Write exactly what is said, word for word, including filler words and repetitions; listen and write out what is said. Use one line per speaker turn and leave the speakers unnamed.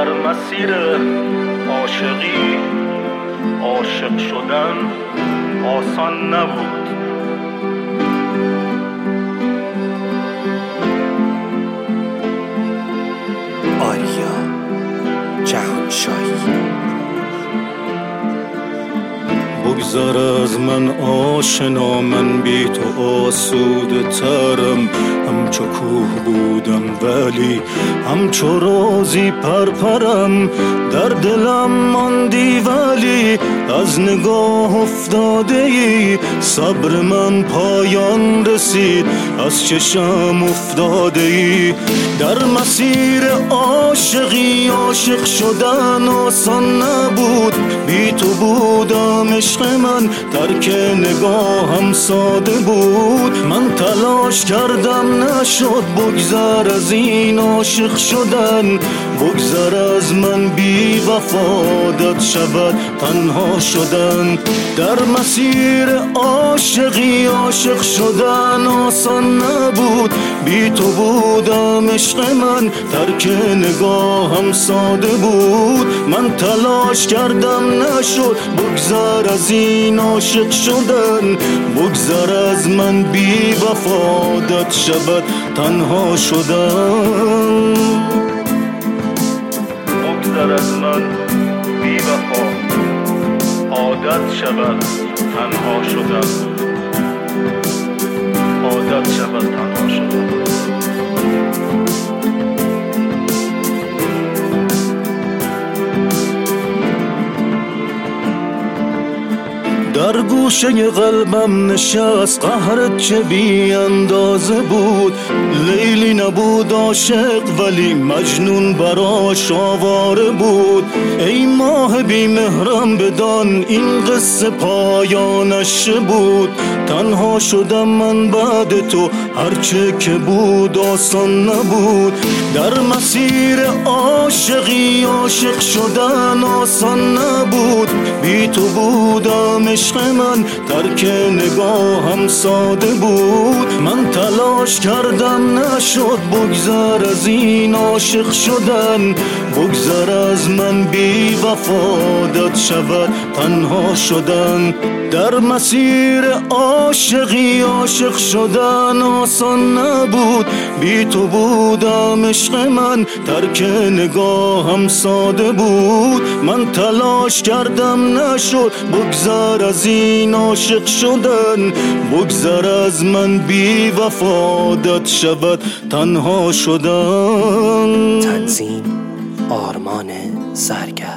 در مسیر عاشقی عاشق شدن آسان نبود.
آریا جهانشاهی.
بگذر از من آشنا، من بی تو آسوده ترم. همچو کوه بودم ولی همچو روزی پرپرم. در دلم ماندی ولی از نگاه افتاده ای. صبر من پایان رسید از چشم افتاده ای. در مسیر عاشقی عاشق شدن آسان نبود. بی تو بودم عشق من، ترک نگاهم ساده بود. من تلاش کردم نشد، بگذر از این عاشق شدن. بگذر از من بی وفادت شود تنها شدن. در مسیر عاشقی عاشق شدن آسان نبود. بی تو بودم عشق من، ترک نگاهم ساده بود. من تلاش کردم نشد، بگذر از این عاشق شدن. بگذر از من بی وفادت شود تنها شدن. بگذر از من بی وفا عادت شود تنها شدن. عادت شود تنها شدن. در گوشه قلبم نشست قهرت چه بی اندازه بود. لیلی نبود عاشق ولی مجنون براش آواره بود. ای ماه بی مهرم بدان این قصه پایانش بود. تنها شدم من بعد تو، هرچه که بود آسان نبود. در مسیر عاشقی عاشق شدن آسان نبود. بی تو بودم عشق من، ترک نگاهم ساده بود. من تلاش کردم نشد، بگذر از این عاشق شدن. بگذر از من بی وفادت شود تنها شدن. در مسیر عاشقی عاشق شدن آسان نبود. بی تو بودم عشق من، ترک نگاهم ساده بود. من تلاش کردم نشد، بگذر از این عاشق شدن. بگذر از من بی وفادت شود تنها شدن.
تنظیم آرمان سرگر.